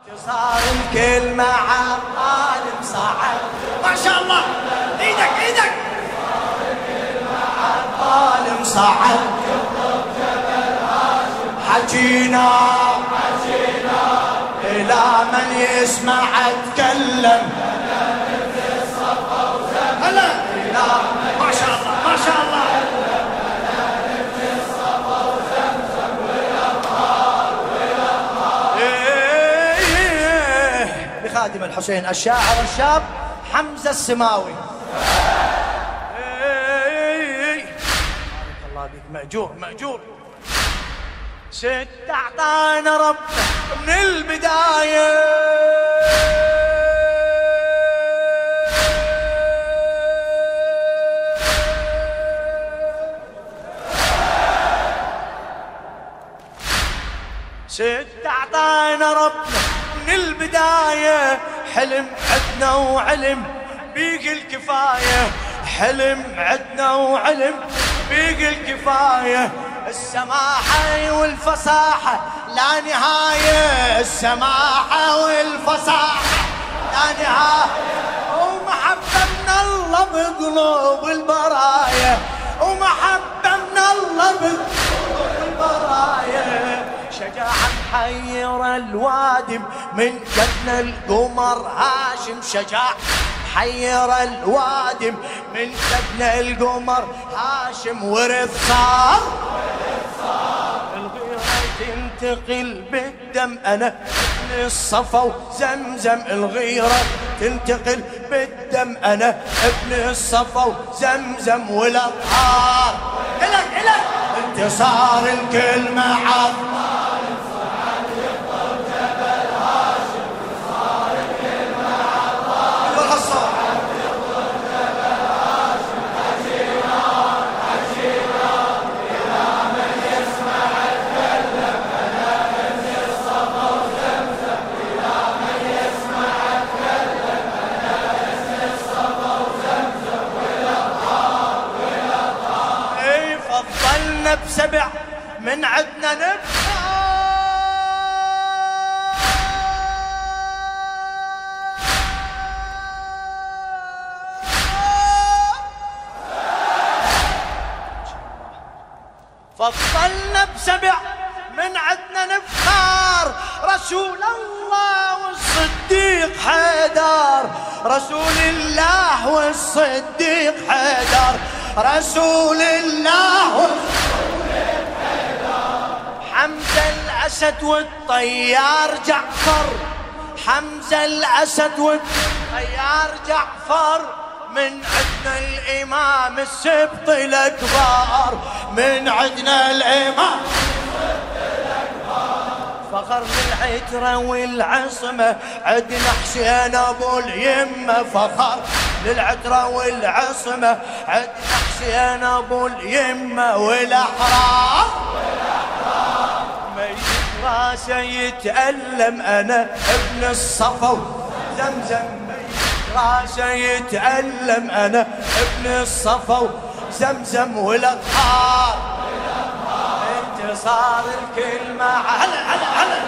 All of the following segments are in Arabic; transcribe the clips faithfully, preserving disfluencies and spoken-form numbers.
صار الكل مع الظالم صعب. ما شاء الله، ايدك ايدك. صار الكل مع الظالم صعب. حجينا حجينا إلى من يسمع اتكلم. هلا إلى ما شاء الله ما شاء الله. بخادم الحسين الشاعر الشاب حمزة السماوي. بارك الله بك، مأجور مأجور. ست أعطانا ربنا من البداية، ست أعطانا ربنا من البداية. حلم عدنا وعلم بيق الكفاية، حلم عدنا وعلم بيق الكفاية. السماحة والفصاحة لا نهاية، السماحة والفصاحة لا نهاية. ومحبة من الله بقلوب البرايا، ومحبة من الله بقلوب البرايا. شجاعة محير الوادم من جنة القمر هاشم، شجاع محير الوادم من جنة القمر هاشم. ورث صار الغيرة تنتقل بالدم، أنا ابن الصفا وزمزم. الغيرة تنتقل بالدم، أنا ابن الصفا وزمزم. والأطهار إلك إلك انتصار الكل مع بسبع من عدنا نبقى. فضلنا بسبع من عدنا نفخار. رسول الله والصديق حيدر، رسول الله والصديق حيدر، رسول الله والصديق. حمزة الأسد والطيار جعفر، حمزة الأسد والطيار جعفر. من عدنا الإمام السبط الأكبر، من عدنا الإمام السبط الأكبر. فخر للعترة والعصمة عدنا حسين أبو اليمة. فخر للعترة والعصمة عدنا حسين أبو اليمة. والأحرار ميت راسه يتألم، أنا ابن الصفا وزمزم. ميت راسه يتألم، أنا ابن الصفا وزمزم. والأطهار انتصار الكل مع هلا هلا هلا.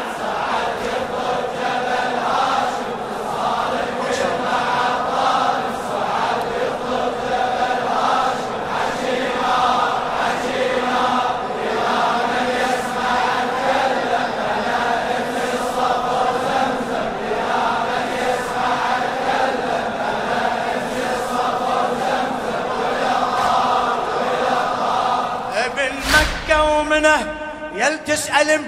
ومنه يل تسأل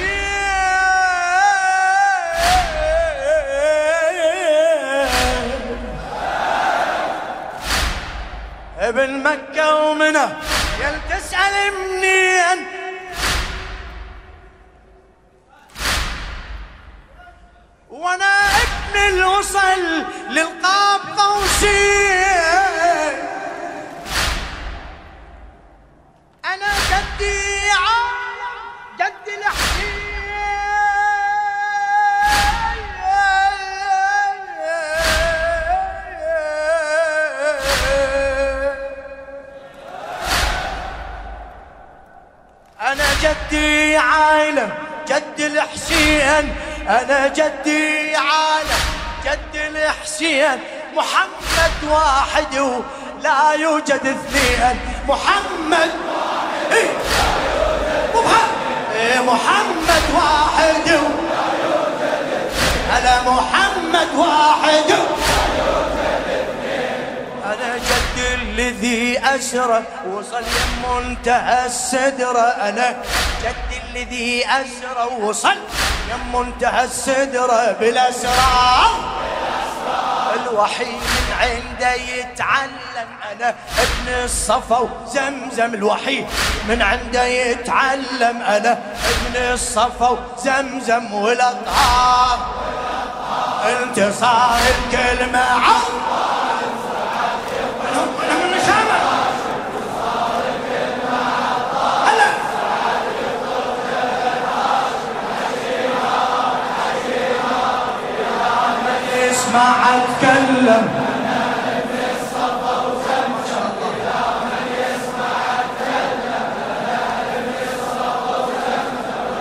ابن مكة ومنه يل تسأل منين. وانا ابن الوصل للقاب قوسين، انا جدي جد الحسين. انا جدي عالم جد الحسين، أنا جدي عالم جد الحسين، محمد واحد ولا يوجد اثنين. محمد واحد إيه؟ إيه محمد واحد ولا يوجد اثنين. أنا محمد واحد ولا يوجد اثنين. أنا جد الذي أسرى وصل منتهى السدرة. أنا جد الذي أسرى وصل يم منتهى السدرة بالأسرار. الوحي من عنده يتعلم. أنا ابن الصفا وزمزم. الوحي من عنده يتعلم. أنا ابن الصفا وزمزم والأطهار. انتصار الكلمة ما اتكلم. انا ابن الصفا وزمزم الى من يسمع اتكلم. انا ابن الصفا وزمزم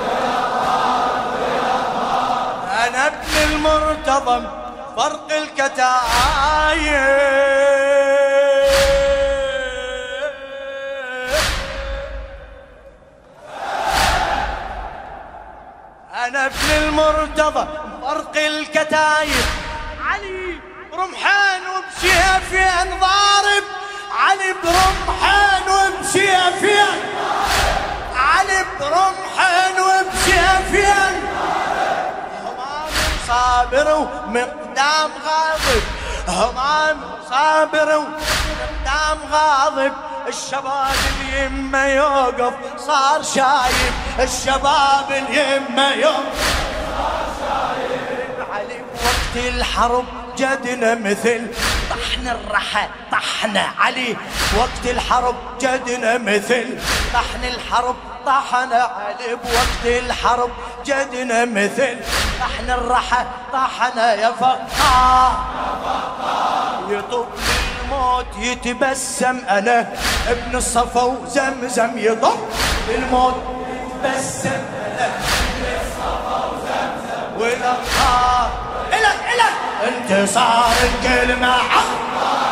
انا ابن المرتضى فرق الكتايب. انا ابن المرتضى فرق الكتايب. علي برمحان وبسيفين ضارب. علي برمحان وبسيفين. علي برمحان وبسيفين. همام صابر ومقدام غاضب. همام صابر ومقدام غاضب. الشباب اليمه يوقف صار شايب. الشباب اليمه يوقف صار شايب. علي وقت الحرب جدنا مثل طحن الرحى طحنا. علي وقت الحرب جدنا مثل طحن الحرب طحنا. علي بوقت الحرب جدنا مثل طحن الرحى طحنا. يا فقار يطب الموت يتبسم. أنا ابن الصفا وزمزم يطب الموت يتبسم. أنا ابن الصفا وزمزم والأطهار. إلك إلك انتصار الكلمة حق.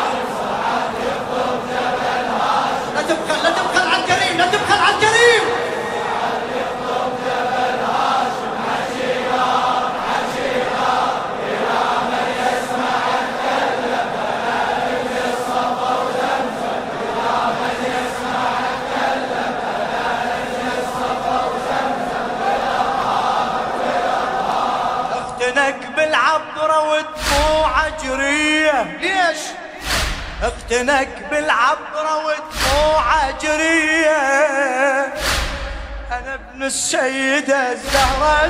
لا تبخل لا تبخل على الكريم. لا تبخل على الكريم. اختنق بالعبرة ودموع جرية. ليش؟ اختنق بالعبرة ودموع جرية. أنا ابن السيدة الزهرة.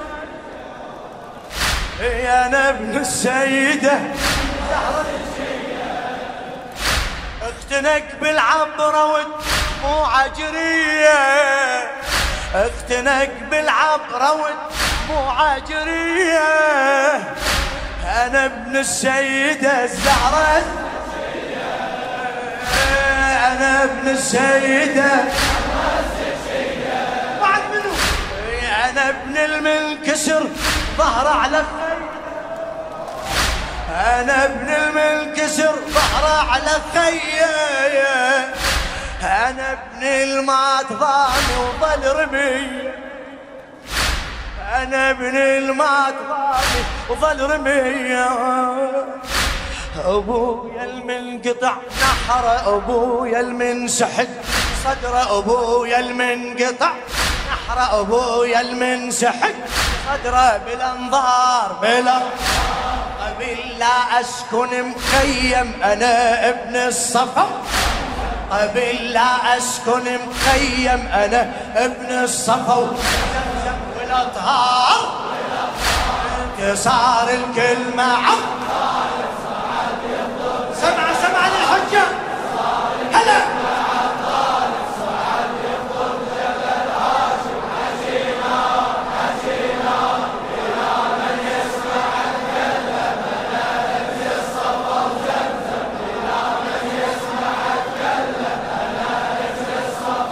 يا أنا ابن السيدة الزهرة. اختنق بالعبرة ودموع جرية. اختنق بالعبرة ودموع جرية. أنا ابن السيدة الزهرة. أنا ابن السيدة بعد منه. أنا ابن المنكسر ظهر على الخيل. أنا ابن المنكسر ظهر على الخيل. أنا ابن المات ضامي وظل رمي. أنا ابن المات ضامي وظل رمي. أبويا المنقطع نحر. أبويا المنسحق صدر. أبويا المنقطع نحر. أبويا المنسحق صدره بالأنظار بالأنظار. قبل لا أسكن مخيم. أنا ابن الصفا قبل لا أسكن مخيم. أنا ابن الصفا وزمزم والأطهار. انتصار الكلمة سمع سمع للحجة. هلا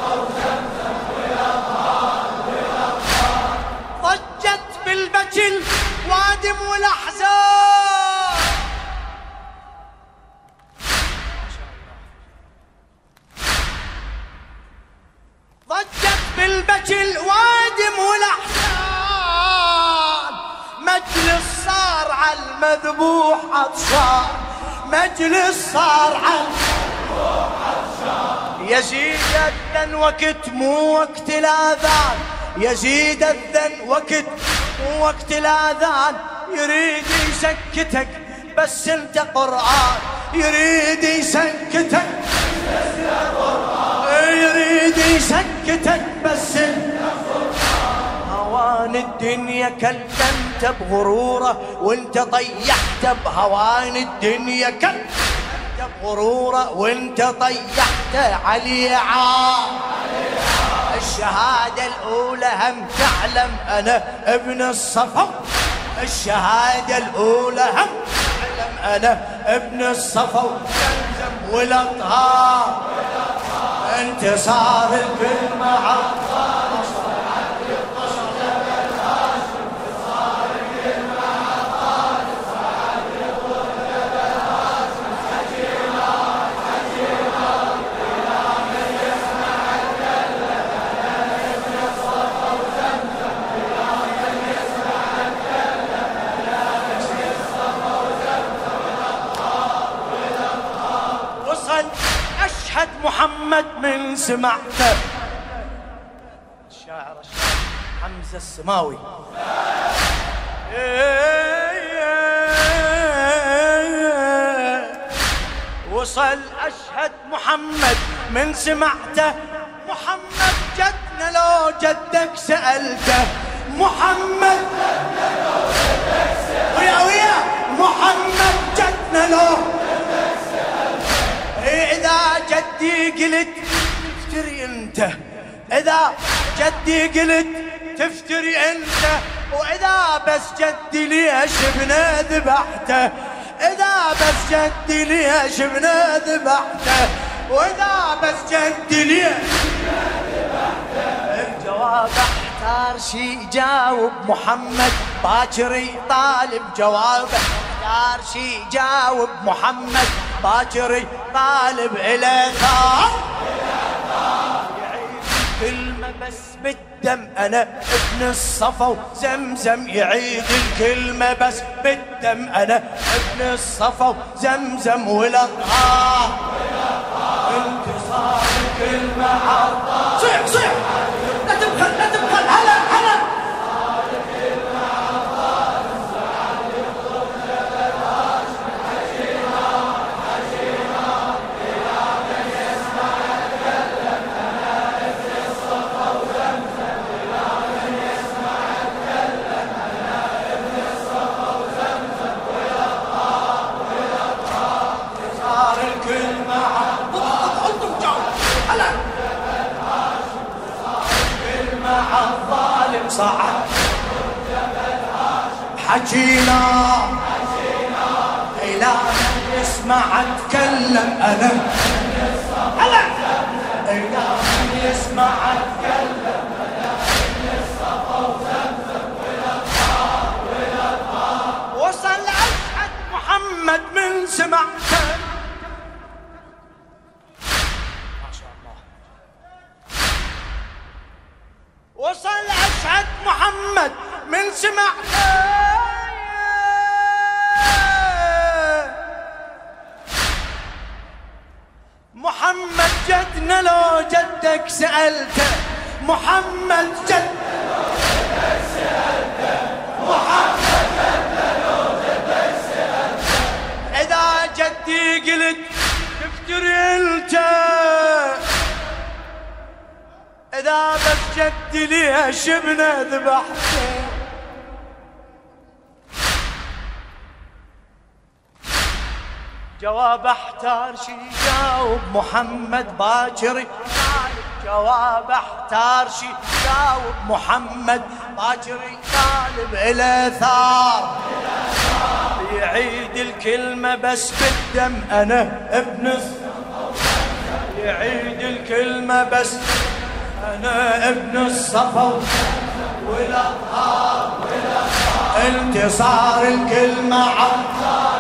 ضجت بالبجل الوادم والاحزان. ضجت بالبكي الوادم والاحزان، مجلس صار على المذبوح عطشان، مجلس صار على المذبوح عطشان. يزيد الذن وقت مو وقت الاذان، يزيد الذن وقت مو وقت الاذان. يريد يسكتك بس انت قرآن، يريد يسكتك بس انت قرآن، يريد يسكتك بس انت قرآن. هوان الدنيا كلمت بغروره وانت طيحت بهوان الدنيا، كلمت بغروره وانت طيحت علي عار. الشهادة الأولى هم تعلم أنا ابن الصفا، الشهادة الأولى هم تعلم أنا ابن الصفا. زمزم والأطهار انتصار الكلمة عطار. أشهد محمد من سمعته. الشاعر الشاعر حمزة السماوي. وصل أشهد محمد من سمعته، محمد جدنا لو جدك سألته، محمد جدنا لو جدك سألته، ويا ويا محمد جدنا لو جدك سألته. إذا جدي قلت تفتري انت، إذا جدي قلت تفتري انت، وإذا بس جدي ليش ابنه ذبحته، إذا بس جدي ليش ابنه ذبحته، وإذا بس جدي ليش ابنه ذبحته. الجواب احتار شي جاوب محمد باكري طالب جوابه، احتار شي جاوب محمد باكري طالب إلى ثار. يعيد الكلمة بس بالدم أنا ابن الصفا، وزمزم يعيد الكلمة بس بالدم أنا ابن الصفا، وزمزم والأطهار. انتصار الكلمة عطار. صيح صيح لا تبخل لا تبخل. هلا هلا الظالم صعد حكينا إلى من يسمع اتكلم أنا، هلا إلى من يسمع اتكلم أنا ابن الصفا وزمزم والأطهار والأطهار. وصل أشهد محمد من سمعته. وصل أشهد محمد من سمعته. محمد جدنا لو جدك سألته، محمد جدنا لو جدك سألته، محمد جدنا لو جدك سألته. إذا جدي قلت تفتري انت، إذا بس جدي ليش ابنه ذبحته. جواب احتار شي جاوب محمد باكري طالب، جواب احتار شي جاوب محمد باكري طالب إلى ثار. يعيد الكلمة بس بالدم أنا ابن الصفا، يعيد الكلمة بس أنا ابن الصفا والأطهار والأطهار. انتصار الكلمة عطار